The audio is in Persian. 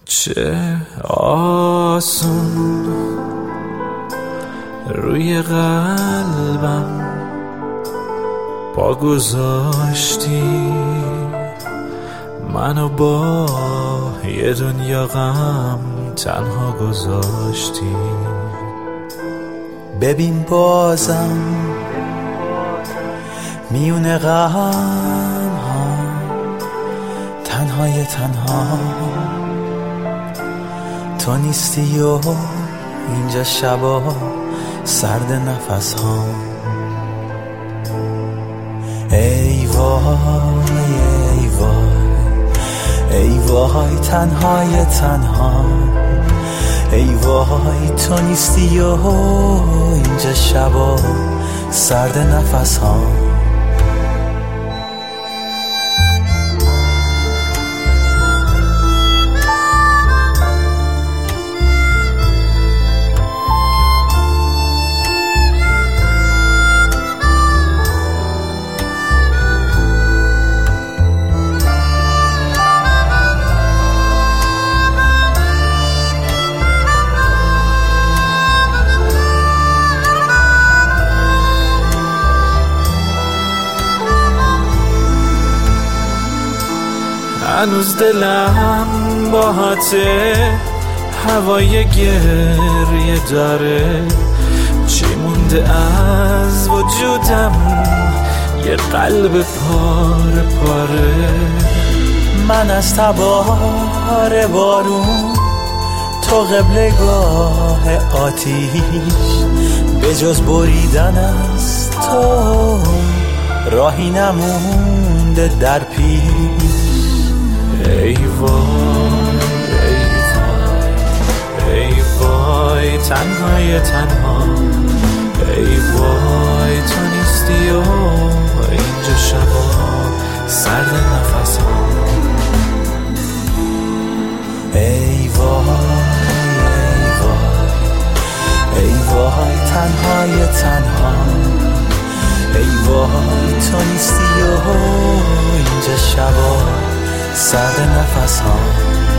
چه آسون روی قلبم پا گذاشتی، منو با یه دنیا غم تنها گذاشتی. ببین بازم میونه غم ها تنهای تنها تو نیستی و اینجا شبا سرد نفس ها. ای وای ای وای ای وای تنهای تنها، ای وای تو نیستی و اینجا شبا سرد نفس ها. هنوز دلم باهاته، هوای گریه داره، چی مونده از وجودم، یه قلب پاره پاره. من از تبار بارون، تو قبلگاه آتیش، به جز بریدن از تو راهی نمونده در پیش. ای وای ای وای ای وای تنهای تنها، ای وای تو نیستی و اینجا شبا سرد نفس ها. ای وای ای وای ای وای تنهای تنها، ای وای تو نیستی و اینجا شبا سرد نفس ها.